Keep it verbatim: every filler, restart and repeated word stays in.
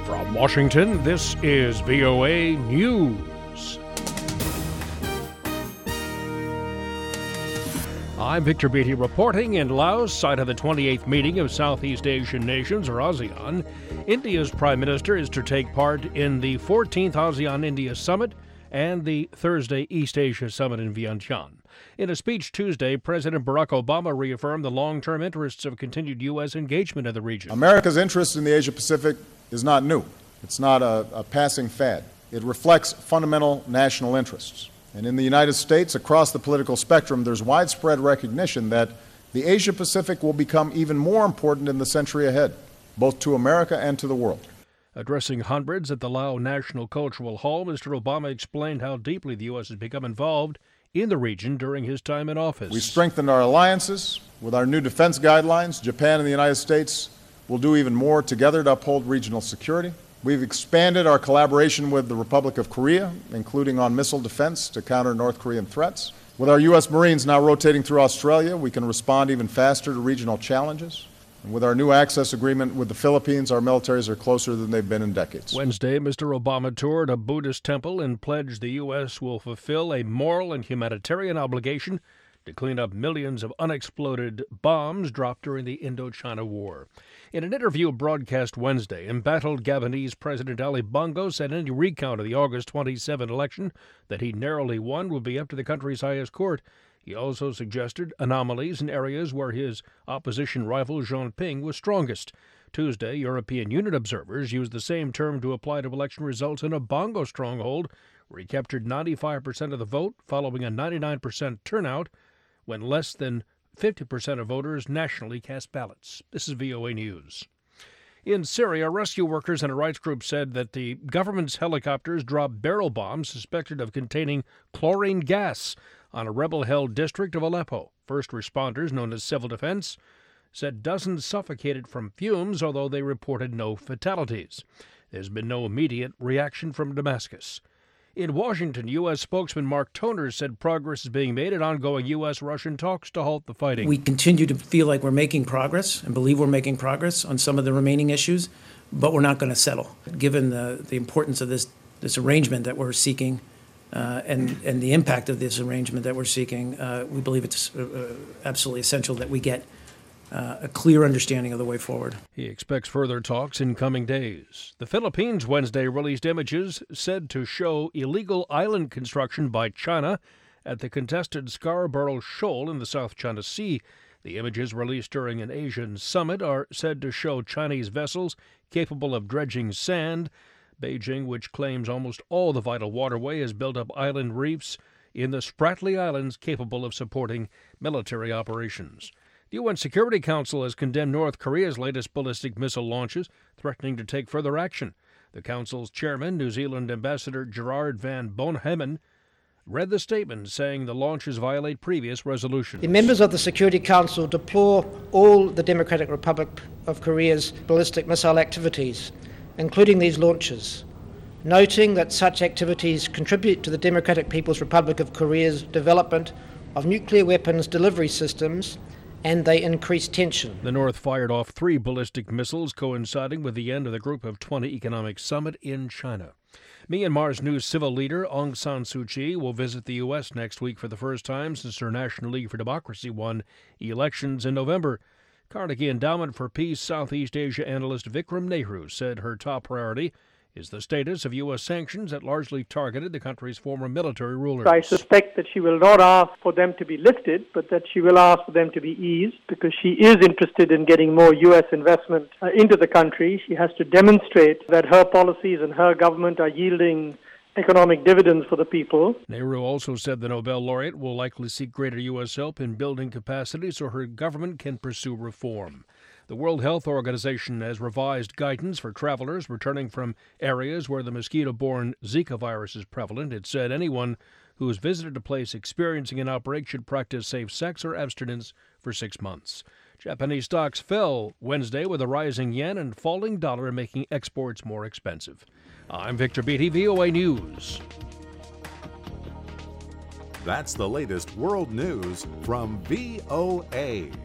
From Washington, this is V O A News. I'm Victor Beatty reporting. In Laos, site of the twenty-eighth meeting of Southeast Asian nations, or ASEAN, India's Prime Minister is to take part in the fourteenth ASEAN-India Summit and the Thursday East Asia Summit in Vientiane. In a speech Tuesday, President Barack Obama reaffirmed the long-term interests of continued U S engagement in the region. America's interest in the Asia-Pacific is not new. It's not a, a passing fad. It reflects fundamental national interests. And in the United States, across the political spectrum, there's widespread recognition that the Asia-Pacific will become even more important in the century ahead, both to America and to the world. Addressing hundreds at the Lao National Cultural Hall, Mister Obama explained how deeply the U S has become involved in the region during his time in office. We strengthened our alliances. With our new defense guidelines, Japan and the United States will do even more together to uphold regional security. We've expanded our collaboration with the Republic of Korea, including on missile defense to counter North Korean threats. With our U S Marines now rotating through Australia, we can respond even faster to regional challenges. And with our new access agreement with the Philippines, our militaries are closer than they've been in decades. Wednesday, Mister Obama toured a Buddhist temple and pledged the U S will fulfill a moral and humanitarian obligation to clean up millions of unexploded bombs dropped during the Indochina War. In an interview broadcast Wednesday, embattled Gabonese President Ali Bongo said any recount of the August twenty-seventh election that he narrowly won would be up to the country's highest court. He also suggested anomalies in areas where his opposition rival Jean Ping was strongest. Tuesday, European Union observers used the same term to apply to election results in a Bongo stronghold, where he captured ninety-five percent of the vote following a ninety-nine percent turnout when less than fifty percent of voters nationally cast ballots. This is V O A News. In Syria, rescue workers and a rights group said that the government's helicopters dropped barrel bombs suspected of containing chlorine gas on a rebel-held district of Aleppo. First responders, known as Civil Defense, said dozens suffocated from fumes, although they reported no fatalities. There's been no immediate reaction from Damascus. In Washington, U S spokesman Mark Toner said progress is being made in ongoing U S-Russian talks to halt the fighting. We continue to feel like we're making progress and believe we're making progress on some of the remaining issues, but we're not going to settle. Given the, the importance of this, this arrangement that we're seeking uh, and, and the impact of this arrangement that we're seeking, uh, we believe it's uh, absolutely essential that we get Uh, a clear understanding of the way forward. He expects further talks in coming days. The Philippines Wednesday released images said to show illegal island construction by China at the contested Scarborough Shoal in the South China Sea. The images released during an Asian summit are said to show Chinese vessels capable of dredging sand. Beijing, which claims almost all the vital waterway, has built up island reefs in the Spratly Islands capable of supporting military operations. The U N Security Council has condemned North Korea's latest ballistic missile launches, threatening to take further action. The Council's chairman, New Zealand Ambassador Gerard van Boonhamen, read the statement saying the launches violate previous resolutions. The members of the Security Council deplore all the Democratic Republic of Korea's ballistic missile activities, including these launches, noting that such activities contribute to the Democratic People's Republic of Korea's development of nuclear weapons delivery systems, and they increase tension. The North fired off three ballistic missiles coinciding with the end of the Group of twenty Economic Summit in China. Myanmar's new civil leader, Aung San Suu Kyi, will visit the U S next week for the first time since her National League for Democracy won elections in November. Carnegie Endowment for Peace Southeast Asia analyst Vikram Nehru said her top priority is the status of U S sanctions that largely targeted the country's former military rulers. I suspect that she will not ask for them to be lifted, but that she will ask for them to be eased, because she is interested in getting more U S investment uh, into the country. She has to demonstrate that her policies and her government are yielding economic dividends for the people. Nehru also said the Nobel laureate will likely seek greater U S help in building capacity so her government can pursue reform. The World Health Organization has revised guidance for travelers returning from areas where the mosquito-borne Zika virus is prevalent. It said anyone who has visited a place experiencing an outbreak should practice safe sex or abstinence for six months. Japanese stocks fell Wednesday with a rising yen and falling dollar, making exports more expensive. I'm Victor Beatty, V O A News. That's the latest world news from V O A.